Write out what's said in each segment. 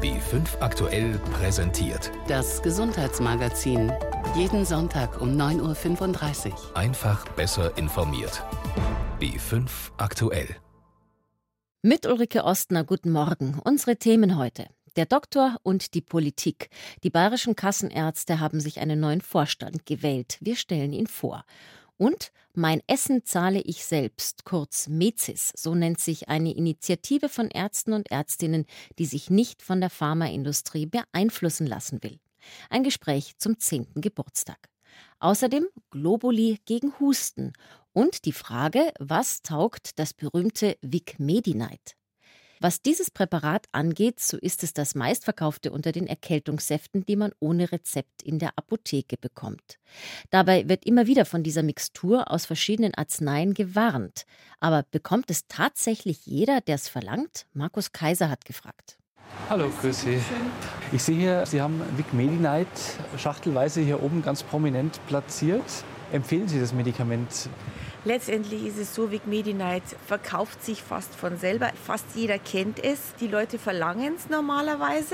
B5 aktuell präsentiert. Das Gesundheitsmagazin. Jeden Sonntag um 9:35 Uhr. Einfach besser informiert. B5 aktuell. Mit Ulrike Ostner, guten Morgen. Unsere Themen heute: Der Doktor und die Politik. Die bayerischen Kassenärzte haben sich einen neuen Vorstand gewählt. Wir stellen ihn vor. Und Mein Essen zahle ich selbst, kurz MEZIS. So nennt sich eine Initiative von Ärzten und Ärztinnen, die sich nicht von der Pharmaindustrie beeinflussen lassen will. Ein Gespräch zum 10. Geburtstag. Außerdem Globuli gegen Husten und die Frage, was taugt das berühmte Vic-Medi-Night? Was dieses Präparat angeht, so ist es das meistverkaufte unter den Erkältungssäften, die man ohne Rezept in der Apotheke bekommt. Dabei wird immer wieder von dieser Mixtur aus verschiedenen Arzneien gewarnt. Aber bekommt es tatsächlich jeder, der es verlangt? Markus Kaiser hat gefragt. Hallo, grüß Sie. Ich sehe hier, Sie haben Vic-Medi-Night schachtelweise hier oben ganz prominent platziert. Empfehlen Sie das Medikament? Letztendlich ist es so, Vic-Medi-Night verkauft sich fast von selber. Fast jeder kennt es. Die Leute verlangen es normalerweise.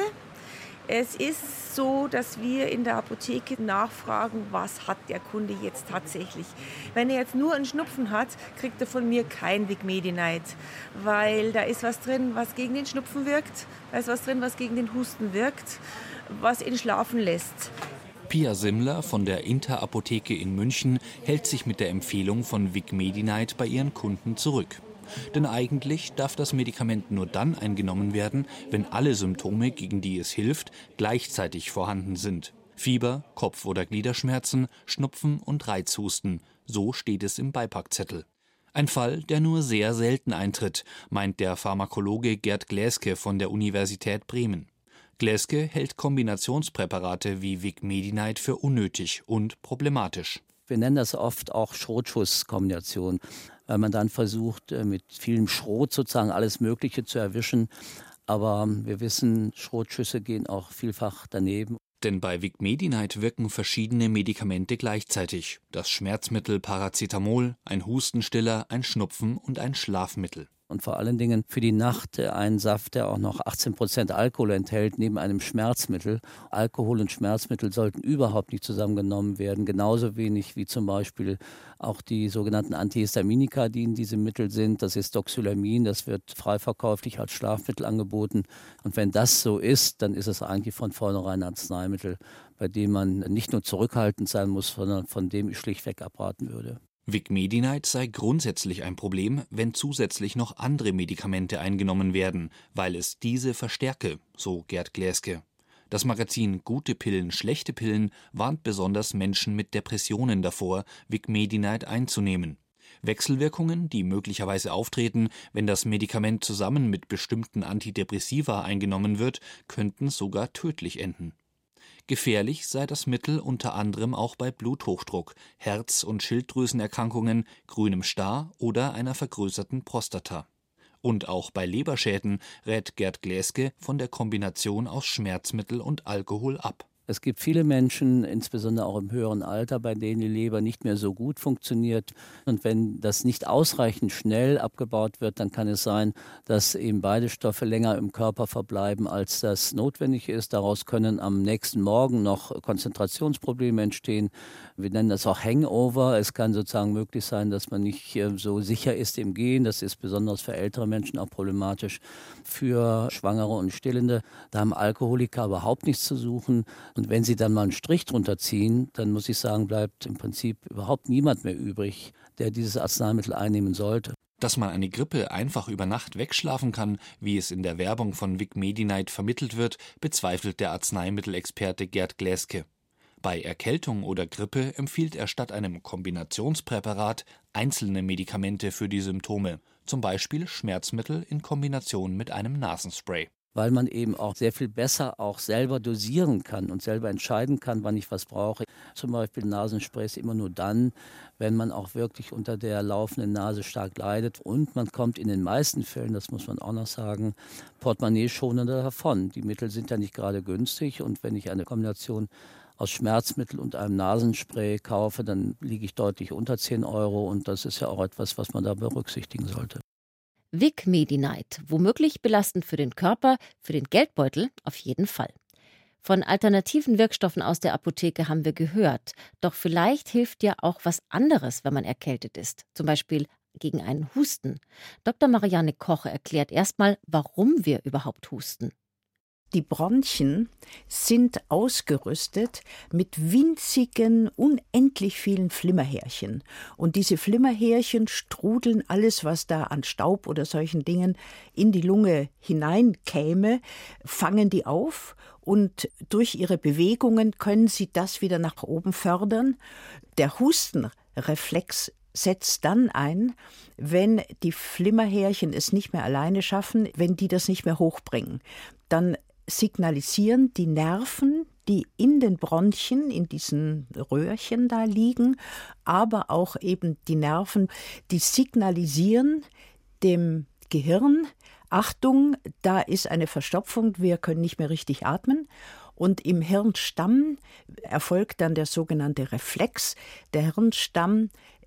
Es ist so, dass wir in der Apotheke nachfragen, was hat der Kunde jetzt tatsächlich. Wenn er jetzt nur einen Schnupfen hat, kriegt er von mir kein Vic-Medi-Night, weil da ist was drin, was gegen den Schnupfen wirkt, da ist was drin, was gegen den Husten wirkt, was ihn schlafen lässt. Pia Simmler von der Inter-Apotheke in München hält sich mit der Empfehlung von Vic-Medi-Night bei ihren Kunden zurück. Denn eigentlich darf das Medikament nur dann eingenommen werden, wenn alle Symptome, gegen die es hilft, gleichzeitig vorhanden sind. Fieber, Kopf- oder Gliederschmerzen, Schnupfen und Reizhusten. So steht es im Beipackzettel. Ein Fall, der nur sehr selten eintritt, meint der Pharmakologe Gerd Gläske von der Universität Bremen. Gläske hält Kombinationspräparate wie Vic-Medi-Night für unnötig und problematisch. Wir nennen das oft auch Schrot-Schuss-Kombination, weil man dann versucht, mit vielem Schrot sozusagen alles Mögliche zu erwischen. Aber wir wissen, Schrotschüsse gehen auch vielfach daneben. Denn bei Vic-Medi-Night wirken verschiedene Medikamente gleichzeitig. Das Schmerzmittel Paracetamol, ein Hustenstiller, ein Schnupfen und ein Schlafmittel. Und vor allen Dingen für die Nacht ein Saft, der auch noch 18% Alkohol enthält, neben einem Schmerzmittel. Alkohol und Schmerzmittel sollten überhaupt nicht zusammengenommen werden. Genauso wenig wie zum Beispiel auch die sogenannten Antihistaminika, die in diesem Mittel sind. Das ist Doxylamin, das wird frei verkäuflich als Schlafmittel angeboten. Und wenn das so ist, dann ist es eigentlich von vornherein ein Arzneimittel, bei dem man nicht nur zurückhaltend sein muss, sondern von dem ich schlichtweg abraten würde. Vic-Medi-Night sei grundsätzlich ein Problem, wenn zusätzlich noch andere Medikamente eingenommen werden, weil es diese verstärke, so Gerd Gläske. Das Magazin Gute Pillen, schlechte Pillen warnt besonders Menschen mit Depressionen davor, Vic-Medi-Night einzunehmen. Wechselwirkungen, die möglicherweise auftreten, wenn das Medikament zusammen mit bestimmten Antidepressiva eingenommen wird, könnten sogar tödlich enden. Gefährlich sei das Mittel unter anderem auch bei Bluthochdruck, Herz- und Schilddrüsenerkrankungen, grünem Star oder einer vergrößerten Prostata. Und auch bei Leberschäden rät Gerd Gläske von der Kombination aus Schmerzmittel und Alkohol ab. Es gibt viele Menschen, insbesondere auch im höheren Alter, bei denen die Leber nicht mehr so gut funktioniert. Und wenn das nicht ausreichend schnell abgebaut wird, dann kann es sein, dass eben beide Stoffe länger im Körper verbleiben, als das notwendig ist. Daraus können am nächsten Morgen noch Konzentrationsprobleme entstehen. Wir nennen das auch Hangover. Es kann sozusagen möglich sein, dass man nicht so sicher ist im Gehen. Das ist besonders für ältere Menschen auch problematisch. Für Schwangere und Stillende, da haben Alkoholiker überhaupt nichts zu suchen. Und wenn sie dann mal einen Strich drunter ziehen, dann muss ich sagen, bleibt im Prinzip überhaupt niemand mehr übrig, der dieses Arzneimittel einnehmen sollte. Dass man eine Grippe einfach über Nacht wegschlafen kann, wie es in der Werbung von Vic-Medi-Night vermittelt wird, bezweifelt der Arzneimittelexperte Gerd Gläske. Bei Erkältung oder Grippe empfiehlt er statt einem Kombinationspräparat einzelne Medikamente für die Symptome, zum Beispiel Schmerzmittel in Kombination mit einem Nasenspray. Weil man eben auch sehr viel besser auch selber dosieren kann und selber entscheiden kann, wann ich was brauche. Zum Beispiel Nasensprays immer nur dann, wenn man auch wirklich unter der laufenden Nase stark leidet. Und man kommt in den meisten Fällen, das muss man auch noch sagen, portemonnaie-schonender davon. Die Mittel sind ja nicht gerade günstig und wenn ich eine Kombination aus Schmerzmittel und einem Nasenspray kaufe, dann liege ich deutlich unter 10 € und das ist ja auch etwas, was man da berücksichtigen sollte. Vic Medi-Night, womöglich belastend für den Körper, für den Geldbeutel auf jeden Fall. Von alternativen Wirkstoffen aus der Apotheke haben wir gehört. Doch vielleicht hilft ja auch was anderes, wenn man erkältet ist. Zum Beispiel gegen einen Husten. Dr. Marianne Koch erklärt erstmal, warum wir überhaupt husten. Die Bronchien sind ausgerüstet mit winzigen, unendlich vielen Flimmerhärchen. Und diese Flimmerhärchen strudeln alles, was da an Staub oder solchen Dingen in die Lunge hineinkäme, fangen die auf und durch ihre Bewegungen können sie das wieder nach oben fördern. Der Hustenreflex setzt dann ein, wenn die Flimmerhärchen es nicht mehr alleine schaffen, wenn die das nicht mehr hochbringen. Dann signalisieren die Nerven, die in den Bronchien, in diesen Röhrchen da liegen, aber auch eben die Nerven, die signalisieren dem Gehirn, Achtung, da ist eine Verstopfung, wir können nicht mehr richtig atmen. Und im Hirnstamm erfolgt dann der sogenannte Reflex. Der Hirnstamm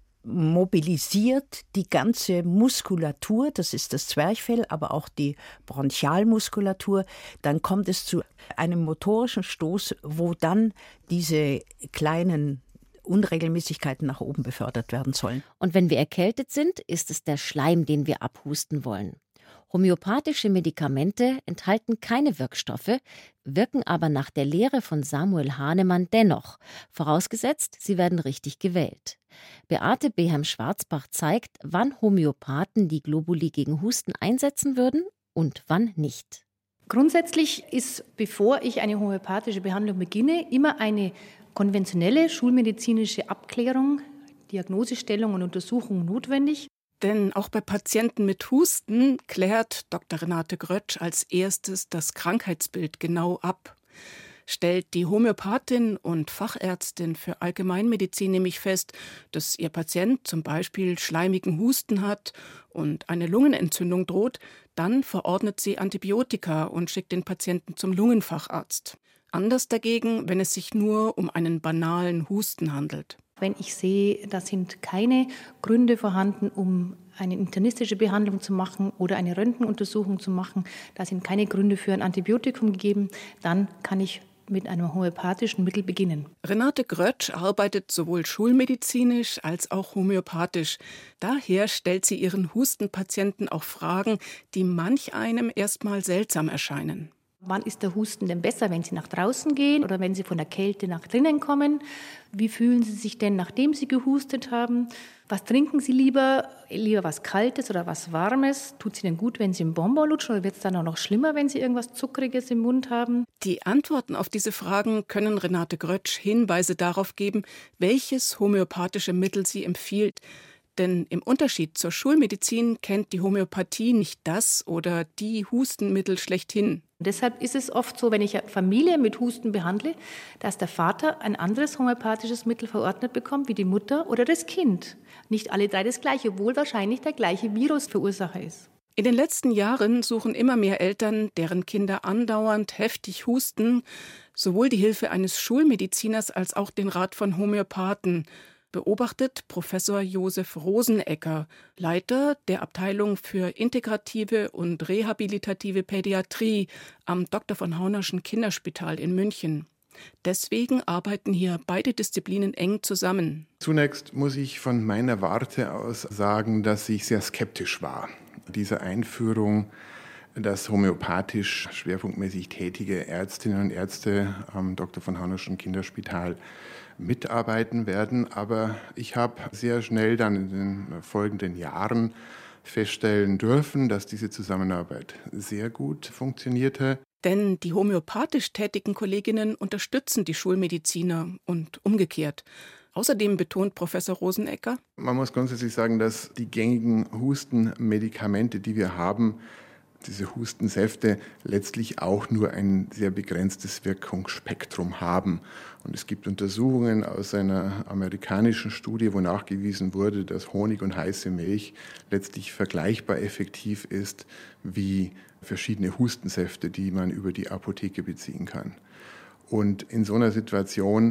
mobilisiert die ganze Muskulatur, das ist das Zwerchfell, aber auch die Bronchialmuskulatur. Dann kommt es zu einem motorischen Stoß, wo dann diese kleinen Unregelmäßigkeiten nach oben befördert werden sollen. Und wenn wir erkältet sind, ist es der Schleim, den wir abhusten wollen. Homöopathische Medikamente enthalten keine Wirkstoffe, wirken aber nach der Lehre von Samuel Hahnemann dennoch, vorausgesetzt, sie werden richtig gewählt. Beate Behem-Schwarzbach zeigt, wann Homöopathen die Globuli gegen Husten einsetzen würden und wann nicht. Grundsätzlich ist, bevor ich eine homöopathische Behandlung beginne, immer eine konventionelle schulmedizinische Abklärung, Diagnosestellung und Untersuchung notwendig. Denn auch bei Patienten mit Husten klärt Dr. Renate Grötsch als erstes das Krankheitsbild genau ab. Stellt die Homöopathin und Fachärztin für Allgemeinmedizin nämlich fest, dass ihr Patient zum Beispiel schleimigen Husten hat und eine Lungenentzündung droht, dann verordnet sie Antibiotika und schickt den Patienten zum Lungenfacharzt. Anders dagegen, wenn es sich nur um einen banalen Husten handelt. Wenn ich sehe, da sind keine Gründe vorhanden, um eine internistische Behandlung zu machen oder eine Röntgenuntersuchung zu machen, da sind keine Gründe für ein Antibiotikum gegeben, dann kann ich mit einem homöopathischen Mittel beginnen. Renate Grötsch arbeitet sowohl schulmedizinisch als auch homöopathisch. Daher stellt sie ihren Hustenpatienten auch Fragen, die manch einem erstmal seltsam erscheinen. Wann ist der Husten denn besser, wenn Sie nach draußen gehen oder wenn Sie von der Kälte nach drinnen kommen? Wie fühlen Sie sich denn, nachdem Sie gehustet haben? Was trinken Sie lieber? Lieber was Kaltes oder was Warmes? Tut es Ihnen gut, wenn Sie einen Bonbon lutschen oder wird es dann auch noch schlimmer, wenn Sie irgendwas Zuckriges im Mund haben? Die Antworten auf diese Fragen können Renate Grötsch Hinweise darauf geben, welches homöopathische Mittel sie empfiehlt. Denn im Unterschied zur Schulmedizin kennt die Homöopathie nicht das oder die Hustenmittel schlechthin. Deshalb ist es oft so, wenn ich eine Familie mit Husten behandle, dass der Vater ein anderes homöopathisches Mittel verordnet bekommt wie die Mutter oder das Kind. Nicht alle drei das gleiche, obwohl wahrscheinlich der gleiche Virusverursacher ist. In den letzten Jahren suchen immer mehr Eltern, deren Kinder andauernd heftig husten, sowohl die Hilfe eines Schulmediziners als auch den Rat von Homöopathen, beobachtet Professor Josef Rosenecker, Leiter der Abteilung für integrative und rehabilitative Pädiatrie am Dr. von Haunerschen Kinderspital in München. Deswegen arbeiten hier beide Disziplinen eng zusammen. Zunächst muss ich von meiner Warte aus sagen, dass ich sehr skeptisch war. Diese Einführung, dass homöopathisch schwerpunktmäßig tätige Ärztinnen und Ärzte am Dr. von Haunerschen Kinderspital mitarbeiten werden. Aber ich habe sehr schnell dann in den folgenden Jahren feststellen dürfen, dass diese Zusammenarbeit sehr gut funktionierte. Denn die homöopathisch tätigen Kolleginnen unterstützen die Schulmediziner und umgekehrt. Außerdem betont Professor Rosenecker: Man muss grundsätzlich sagen, dass die gängigen Hustenmedikamente, die wir haben, diese Hustensäfte letztlich auch nur ein sehr begrenztes Wirkungsspektrum haben. Und es gibt Untersuchungen aus einer amerikanischen Studie, wo nachgewiesen wurde, dass Honig und heiße Milch letztlich vergleichbar effektiv ist wie verschiedene Hustensäfte, die man über die Apotheke beziehen kann. Und in so einer Situation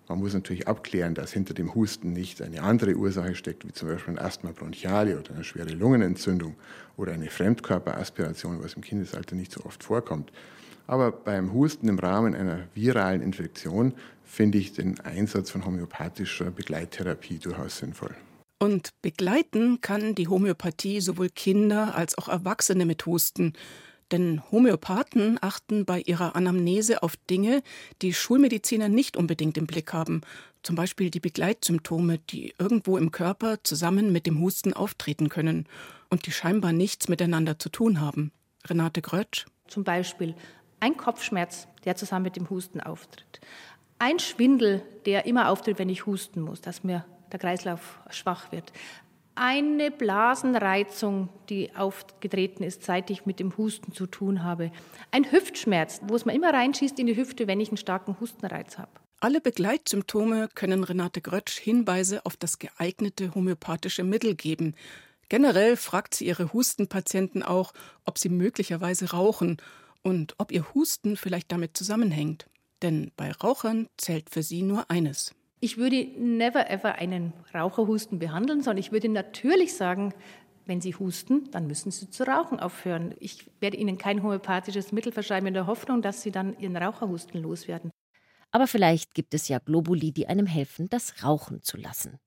Man muss natürlich abklären, dass hinter dem Husten nicht eine andere Ursache steckt, wie zum Beispiel ein Asthma bronchiale oder eine schwere Lungenentzündung oder eine Fremdkörperaspiration, was im Kindesalter nicht so oft vorkommt. Aber beim Husten im Rahmen einer viralen Infektion finde ich den Einsatz von homöopathischer Begleittherapie durchaus sinnvoll. Und begleiten kann die Homöopathie sowohl Kinder als auch Erwachsene mit Husten. Denn Homöopathen achten bei ihrer Anamnese auf Dinge, die Schulmediziner nicht unbedingt im Blick haben. Zum Beispiel die Begleitsymptome, die irgendwo im Körper zusammen mit dem Husten auftreten können und die scheinbar nichts miteinander zu tun haben. Renate Grötsch. Zum Beispiel ein Kopfschmerz, der zusammen mit dem Husten auftritt. Ein Schwindel, der immer auftritt, wenn ich husten muss, dass mir der Kreislauf schwach wird. Eine Blasenreizung, die aufgetreten ist, seit ich mit dem Husten zu tun habe. Ein Hüftschmerz, wo es mir immer reinschießt in die Hüfte, wenn ich einen starken Hustenreiz habe. Alle Begleitsymptome können Renate Grötsch Hinweise auf das geeignete homöopathische Mittel geben. Generell fragt sie ihre Hustenpatienten auch, ob sie möglicherweise rauchen und ob ihr Husten vielleicht damit zusammenhängt. Denn bei Rauchern zählt für sie nur eines. Ich würde never ever einen Raucherhusten behandeln, sondern ich würde natürlich sagen, wenn Sie husten, dann müssen Sie zu rauchen aufhören. Ich werde Ihnen kein homöopathisches Mittel verschreiben in der Hoffnung, dass Sie dann Ihren Raucherhusten loswerden. Aber vielleicht gibt es ja Globuli, die einem helfen, das Rauchen zu lassen.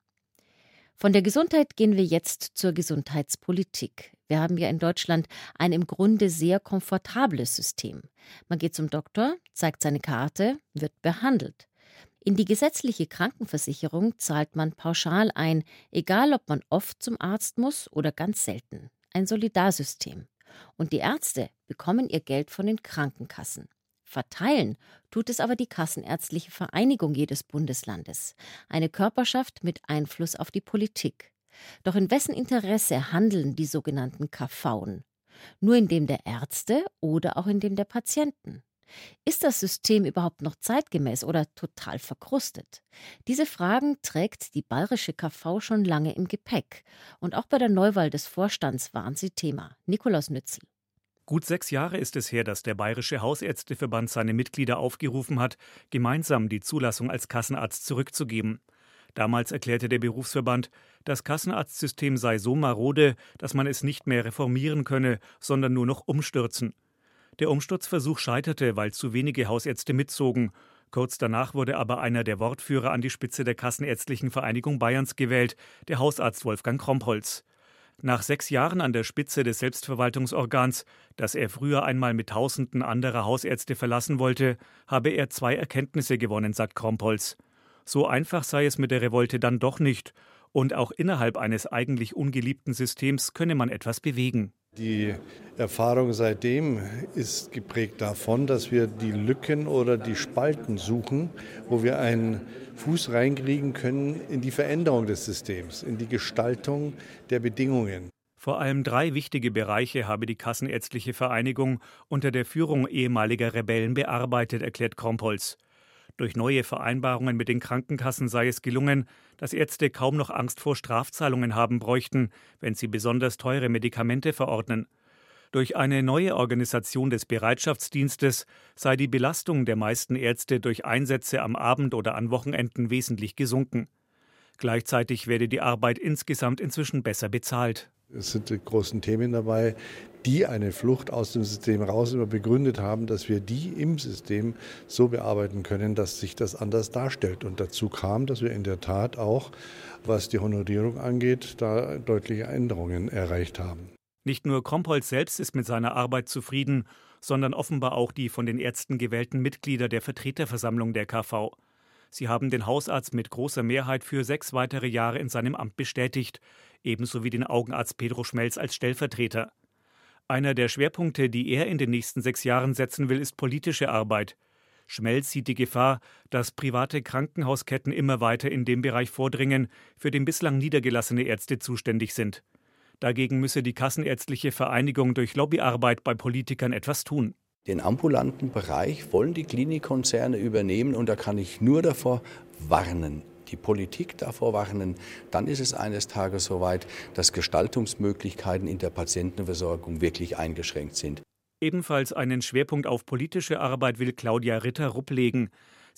Von der Gesundheit gehen wir jetzt zur Gesundheitspolitik. Wir haben ja in Deutschland ein im Grunde sehr komfortables System. Man geht zum Doktor, zeigt seine Karte, wird behandelt. In die gesetzliche Krankenversicherung zahlt man pauschal ein, egal ob man oft zum Arzt muss oder ganz selten. Ein Solidarsystem. Und die Ärzte bekommen ihr Geld von den Krankenkassen. Verteilen tut es aber die Kassenärztliche Vereinigung jedes Bundeslandes. Eine Körperschaft mit Einfluss auf die Politik. Doch in wessen Interesse handeln die sogenannten KVen? Nur in dem der Ärzte oder auch in dem der Patienten? Ist das System überhaupt noch zeitgemäß oder total verkrustet? Diese Fragen trägt die bayerische KV schon lange im Gepäck. Und auch bei der Neuwahl des Vorstands waren sie Thema. Nikolaus Nützel. Gut 6 Jahre ist es her, dass der Bayerische Hausärzteverband seine Mitglieder aufgerufen hat, gemeinsam die Zulassung als Kassenarzt zurückzugeben. Damals erklärte der Berufsverband, das Kassenarztsystem sei so marode, dass man es nicht mehr reformieren könne, sondern nur noch umstürzen. Der Umsturzversuch scheiterte, weil zu wenige Hausärzte mitzogen. Kurz danach wurde aber einer der Wortführer an die Spitze der Kassenärztlichen Vereinigung Bayerns gewählt, der Hausarzt Wolfgang Krompholz. Nach 6 Jahren an der Spitze des Selbstverwaltungsorgans, das er früher einmal mit Tausenden anderer Hausärzte verlassen wollte, habe er 2 Erkenntnisse gewonnen, sagt Krompholz. So einfach sei es mit der Revolte dann doch nicht. Und auch innerhalb eines eigentlich ungeliebten Systems könne man etwas bewegen. Die Erfahrung seitdem ist geprägt davon, dass wir die Lücken oder die Spalten suchen, wo wir einen Fuß reinkriegen können in die Veränderung des Systems, in die Gestaltung der Bedingungen. Vor allem 3 wichtige Bereiche habe die Kassenärztliche Vereinigung unter der Führung ehemaliger Rebellen bearbeitet, erklärt Krompholz. Durch neue Vereinbarungen mit den Krankenkassen sei es gelungen, dass Ärzte kaum noch Angst vor Strafzahlungen haben bräuchten, wenn sie besonders teure Medikamente verordnen. Durch eine neue Organisation des Bereitschaftsdienstes sei die Belastung der meisten Ärzte durch Einsätze am Abend oder an Wochenenden wesentlich gesunken. Gleichzeitig werde die Arbeit insgesamt inzwischen besser bezahlt. Es sind die großen Themen dabei, die eine Flucht aus dem System raus immer begründet haben, dass wir die im System so bearbeiten können, dass sich das anders darstellt. Und dazu kam, dass wir in der Tat auch, was die Honorierung angeht, da deutliche Änderungen erreicht haben. Nicht nur Krompholz selbst ist mit seiner Arbeit zufrieden, sondern offenbar auch die von den Ärzten gewählten Mitglieder der Vertreterversammlung der KV. Sie haben den Hausarzt mit großer Mehrheit für 6 weitere Jahre in seinem Amt bestätigt, ebenso wie den Augenarzt Pedro Schmelz als Stellvertreter. Einer der Schwerpunkte, die er in den nächsten 6 Jahren setzen will, ist politische Arbeit. Schmelz sieht die Gefahr, dass private Krankenhausketten immer weiter in dem Bereich vordringen, für den bislang niedergelassene Ärzte zuständig sind. Dagegen müsse die Kassenärztliche Vereinigung durch Lobbyarbeit bei Politikern etwas tun. Den ambulanten Bereich wollen die Klinikkonzerne übernehmen und da kann ich nur davor warnen, die Politik davor warnen, dann ist es eines Tages soweit, dass Gestaltungsmöglichkeiten in der Patientenversorgung wirklich eingeschränkt sind. Ebenfalls einen Schwerpunkt auf politische Arbeit will Claudia Ritter-Rupp legen.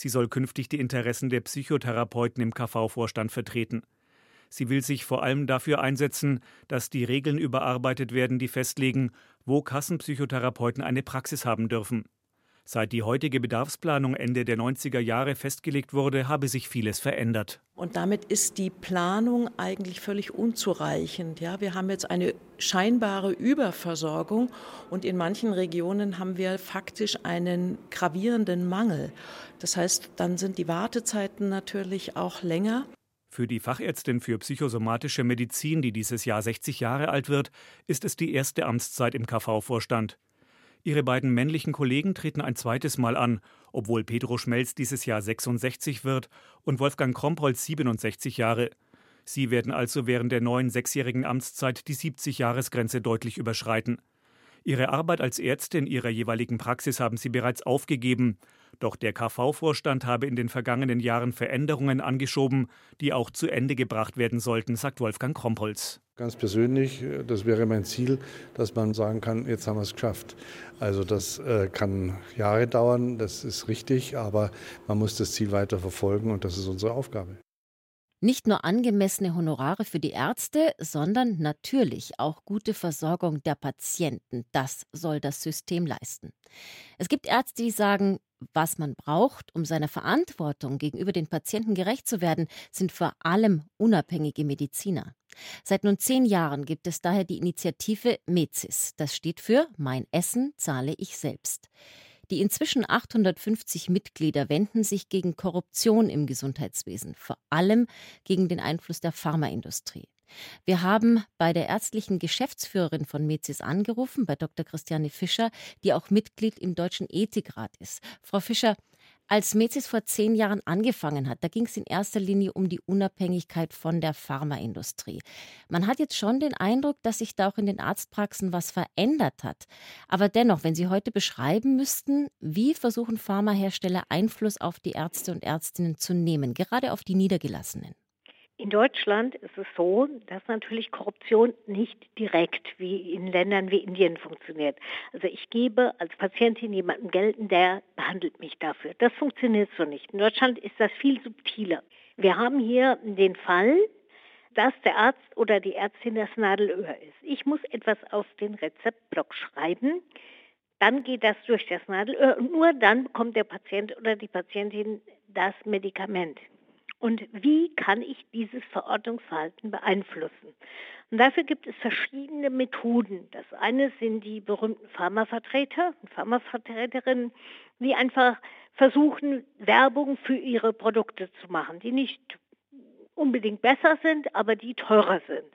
Sie soll künftig die Interessen der Psychotherapeuten im KV-Vorstand vertreten. Sie will sich vor allem dafür einsetzen, dass die Regeln überarbeitet werden, die festlegen, wo Kassenpsychotherapeuten eine Praxis haben dürfen. Seit die heutige Bedarfsplanung Ende der 90er Jahre festgelegt wurde, habe sich vieles verändert. Und damit ist die Planung eigentlich völlig unzureichend. Ja, wir haben jetzt eine scheinbare Überversorgung und in manchen Regionen haben wir faktisch einen gravierenden Mangel. Das heißt, dann sind die Wartezeiten natürlich auch länger. Für die Fachärztin für psychosomatische Medizin, die dieses Jahr 60 Jahre alt wird, ist es die erste Amtszeit im KV-Vorstand. Ihre beiden männlichen Kollegen treten ein zweites Mal an, obwohl Pedro Schmelz dieses Jahr 66 wird und Wolfgang Krompholz 67 Jahre. Sie werden also während der neuen 6-jährigen Amtszeit die 70-Jahres-Grenze deutlich überschreiten. Ihre Arbeit als Ärzte in ihrer jeweiligen Praxis haben sie bereits aufgegeben. Doch der KV-Vorstand habe in den vergangenen Jahren Veränderungen angeschoben, die auch zu Ende gebracht werden sollten, sagt Wolfgang Krompholz. Ganz persönlich, das wäre mein Ziel, dass man sagen kann, jetzt haben wir es geschafft. Also das kann Jahre dauern, das ist richtig, aber man muss das Ziel weiter verfolgen und das ist unsere Aufgabe. Nicht nur angemessene Honorare für die Ärzte, sondern natürlich auch gute Versorgung der Patienten. Das soll das System leisten. Es gibt Ärzte, die sagen, was man braucht, um seiner Verantwortung gegenüber den Patienten gerecht zu werden, sind vor allem unabhängige Mediziner. Seit nun 10 Jahren gibt es daher die Initiative MEZIS. Das steht für Mein Essen zahle ich selbst. Die inzwischen 850 Mitglieder wenden sich gegen Korruption im Gesundheitswesen, vor allem gegen den Einfluss der Pharmaindustrie. Wir haben bei der ärztlichen Geschäftsführerin von MEZIS angerufen, bei Dr. Christiane Fischer, die auch Mitglied im Deutschen Ethikrat ist. Frau Fischer, als MEZIS vor 10 Jahren angefangen hat, da ging es in erster Linie um die Unabhängigkeit von der Pharmaindustrie. Man hat jetzt schon den Eindruck, dass sich da auch in den Arztpraxen was verändert hat. Aber dennoch, wenn Sie heute beschreiben müssten, wie versuchen Pharmahersteller Einfluss auf die Ärzte und Ärztinnen zu nehmen, gerade auf die Niedergelassenen? In Deutschland ist es so, dass natürlich Korruption nicht direkt wie in Ländern wie Indien funktioniert. Also ich gebe als Patientin jemandem Geld und der behandelt mich dafür. Das funktioniert so nicht. In Deutschland ist das viel subtiler. Wir haben hier den Fall, dass der Arzt oder die Ärztin das Nadelöhr ist. Ich muss etwas auf den Rezeptblock schreiben, dann geht das durch das Nadelöhr und nur dann bekommt der Patient oder die Patientin das Medikament. Und wie kann ich dieses Verordnungsverhalten beeinflussen? Und dafür gibt es verschiedene Methoden. Das eine sind die berühmten Pharmavertreter und Pharmavertreterinnen, die einfach versuchen, Werbung für ihre Produkte zu machen, die nicht unbedingt besser sind, aber die teurer sind.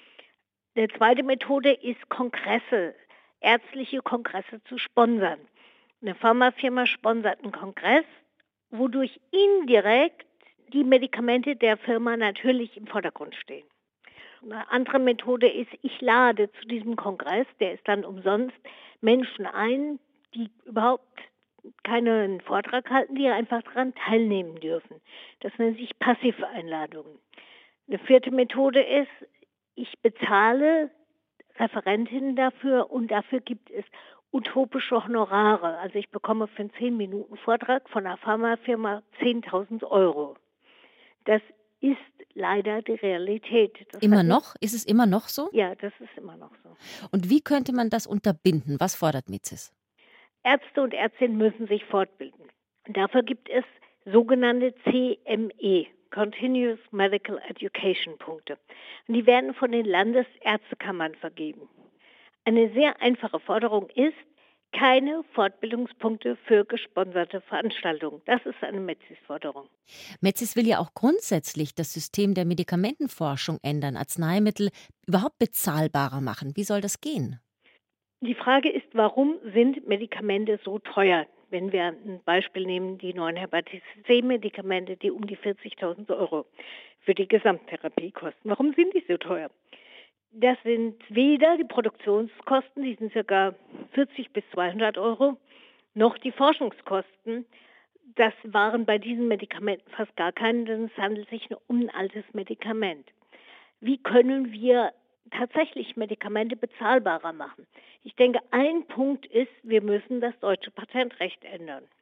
Eine zweite Methode ist Kongresse, ärztliche Kongresse zu sponsern. Eine Pharmafirma sponsert einen Kongress, wodurch indirekt die Medikamente der Firma natürlich im Vordergrund stehen. Eine andere Methode ist, ich lade zu diesem Kongress, der ist dann umsonst, Menschen ein, die überhaupt keinen Vortrag halten, die einfach daran teilnehmen dürfen. Das nennt sich passive Einladungen. Eine vierte Methode ist, ich bezahle Referentinnen dafür und dafür gibt es utopische Honorare. Also ich bekomme für einen 10-Minuten-Vortrag von einer Pharmafirma 10.000 €. Das ist leider die Realität. Immer noch? Ist es immer noch so? Ja, das ist immer noch so. Und wie könnte man das unterbinden? Was fordert MEZIS? Ärzte und Ärztinnen müssen sich fortbilden. Und dafür gibt es sogenannte CME, Continuous Medical Education Punkte. Und die werden von den Landesärztekammern vergeben. Eine sehr einfache Forderung ist, keine Fortbildungspunkte für gesponserte Veranstaltungen. Das ist eine MEZIS-Forderung. MEZIS will ja auch grundsätzlich das System der Medikamentenforschung ändern, Arzneimittel überhaupt bezahlbarer machen. Wie soll das gehen? Die Frage ist, warum sind Medikamente so teuer? Wenn wir ein Beispiel nehmen, die neuen Hepatitis C-Medikamente, die um die 40.000 € für die Gesamttherapie kosten. Warum sind die so teuer? Das sind weder die Produktionskosten, die sind ca. 40 bis 200 €, noch die Forschungskosten. Das waren bei diesen Medikamenten fast gar keine, denn es handelt sich um ein altes Medikament. Wie können wir tatsächlich Medikamente bezahlbarer machen? Ich denke, ein Punkt ist, wir müssen das deutsche Patentrecht ändern.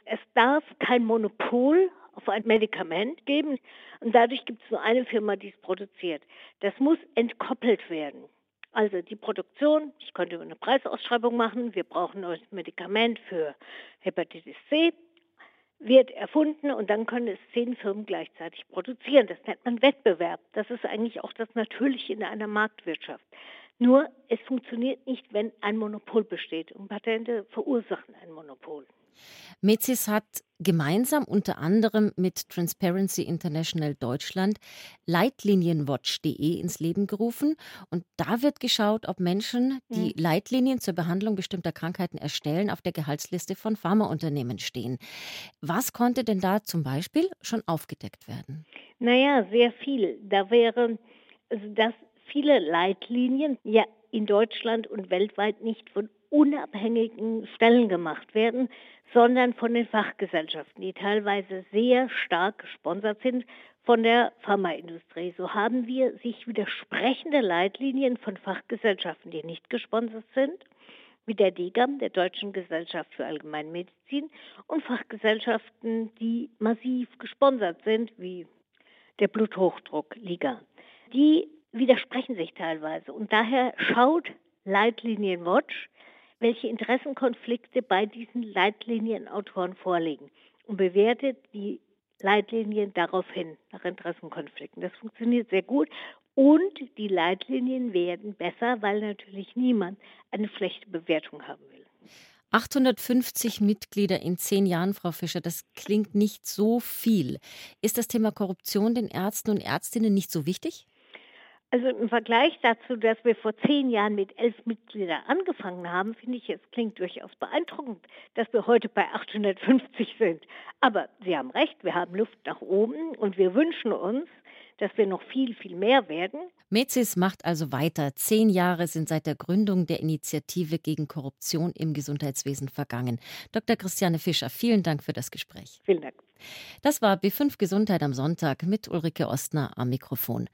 Es darf kein Monopol auf ein Medikament geben und dadurch gibt es nur eine Firma, die es produziert. Das muss entkoppelt werden. Also die Produktion, ich könnte eine Preisausschreibung machen, wir brauchen ein Medikament für Hepatitis C, wird erfunden und dann können es 10 Firmen gleichzeitig produzieren. Das nennt man Wettbewerb. Das ist eigentlich auch das Natürliche in einer Marktwirtschaft. Nur es funktioniert nicht, wenn ein Monopol besteht und Patente verursachen ein Monopol. Metzys hat gemeinsam unter anderem mit Transparency International Deutschland Leitlinienwatch.de ins Leben gerufen. Und da wird geschaut, ob Menschen, die Leitlinien zur Behandlung bestimmter Krankheiten erstellen, auf der Gehaltsliste von Pharmaunternehmen stehen. Was konnte denn da zum Beispiel schon aufgedeckt werden? Naja, sehr viel. Da wäre, dass viele Leitlinien ja in Deutschland und weltweit nicht von unabhängigen Stellen gemacht werden, sondern von den Fachgesellschaften, die teilweise sehr stark gesponsert sind von der Pharmaindustrie. So haben wir sich widersprechende Leitlinien von Fachgesellschaften, die nicht gesponsert sind, wie der DGAM, der Deutschen Gesellschaft für Allgemeinmedizin, und Fachgesellschaften, die massiv gesponsert sind, wie der Bluthochdruck-Liga. Die widersprechen sich teilweise und daher schaut Leitlinienwatch, welche Interessenkonflikte bei diesen Leitlinienautoren vorliegen und bewertet die Leitlinien daraufhin nach Interessenkonflikten. Das funktioniert sehr gut und die Leitlinien werden besser, weil natürlich niemand eine schlechte Bewertung haben will. 850 Mitglieder in 10 Jahren, Frau Fischer, das klingt nicht so viel. Ist das Thema Korruption den Ärzten und Ärztinnen nicht so wichtig? Also im Vergleich dazu, dass wir vor 10 Jahren mit 11 Mitgliedern angefangen haben, finde ich, es klingt durchaus beeindruckend, dass wir heute bei 850 sind. Aber Sie haben recht, wir haben Luft nach oben und wir wünschen uns, dass wir noch viel, viel mehr werden. Metzys macht also weiter. 10 Jahre sind seit der Gründung der Initiative gegen Korruption im Gesundheitswesen vergangen. Dr. Christiane Fischer, vielen Dank für das Gespräch. Vielen Dank. Das war B5 Gesundheit am Sonntag mit Ulrike Ostner am Mikrofon.